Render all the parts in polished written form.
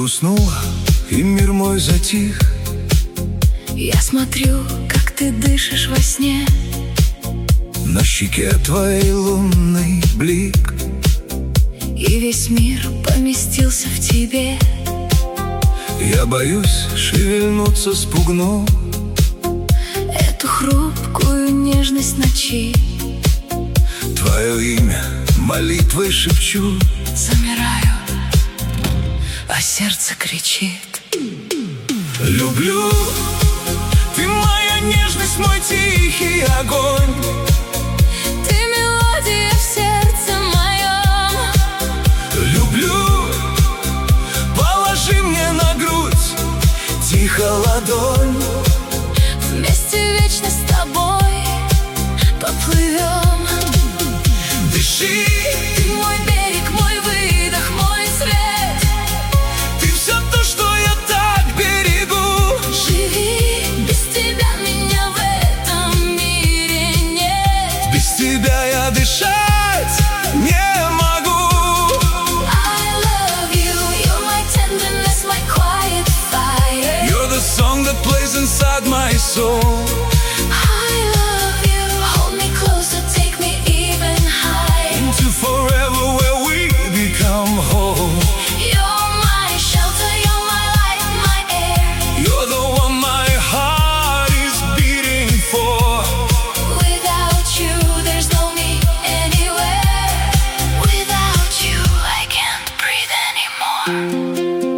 уснула, и мир мой затих. Я смотрю, как ты дышишь во сне. На щеке твоей лунный блик, и весь мир поместился в тебе. Я боюсь шевельнуться, спугну эту хрупкую нежность ночи. Твое имя молитвой шепчу. Замираю, а сердце кричит: люблю, ты моя нежность, мой тихий огонь. Ты мелодия в сердце моем. Люблю, положи мне на грудь тихо ладонь. Вместе вечно с тобой поплывем. Дыши, ты мой берег, мой выдох, мой свет. ты все то, что я так берегу. Живи, без тебя меня в этом мире нет. Без тебя я дышать не могу. I love you, you're my tenderness, my quiet fire. You're the song that plays inside my soul. I love you, hold me closer, take me even higher. Into forever where we become whole. You're my shelter, you're my light, my air. You're the one my heart is beating for. Without you, there's no me anywhere. Without you, I can't breathe anymore.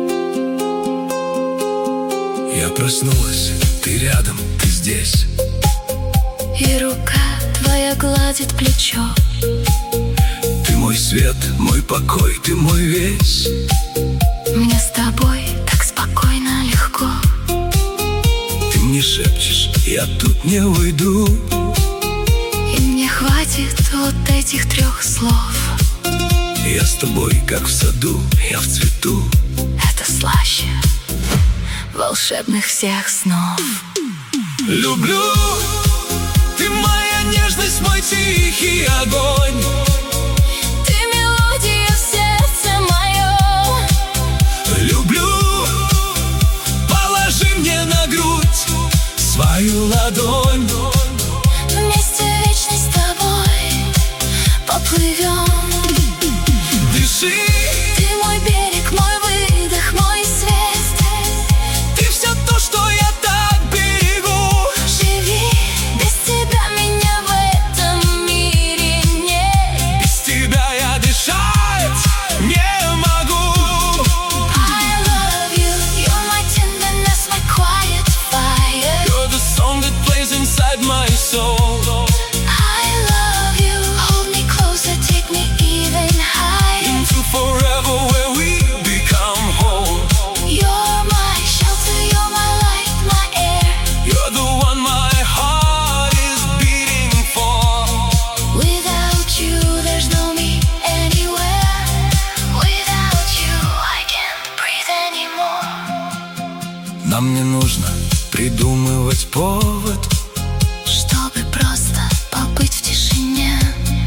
Я проснулась, ты рядом, ты здесь. И рука твоя гладит плечо. Ты мой свет, мой покой, ты мой весь. Мне с тобой так спокойно, легко. Ты мне шепчешь, я тут не уйду. И мне хватит вот этих 3 слов. Я с тобой, как в саду, я в цвету. Это слаще волшебных всех снов. Люблю, ты моя нежность, мой тихий огонь. Ты мелодия в сердце моем. Люблю, положи мне на грудь свою ладонь. Вместе вечно с тобой поплывем. Дыши, ты мой берег, мой выдох, мой свет. ты все то, что я так берегу. Живи, без тебя меня в этом мире нет. Без тебя я дышать не могу. I love you, you're my tenderness, my quiet fire. You're the song that plays inside my soul. I love you, hold me closer, take me even higher. Into forever where we become whole. You're my shelter, you're my light, my air. You're the one my heart is beating for. Without you, there's no me anywhere. Without you, I can't breathe anymore. Нам не нужно придумывать повод, Чтобы просто побыть в тишине.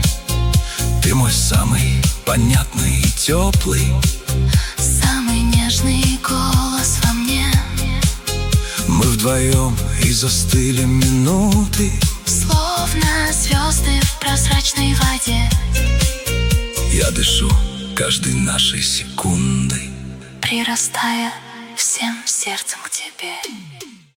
ты мой самый понятный и теплый. Самый нежный голос во мне. Мы вдвоем и застыли минуты. Словно звезды в прозрачной воде. Я дышу каждой нашей секундой. Прирастая всем сердцем к тебе.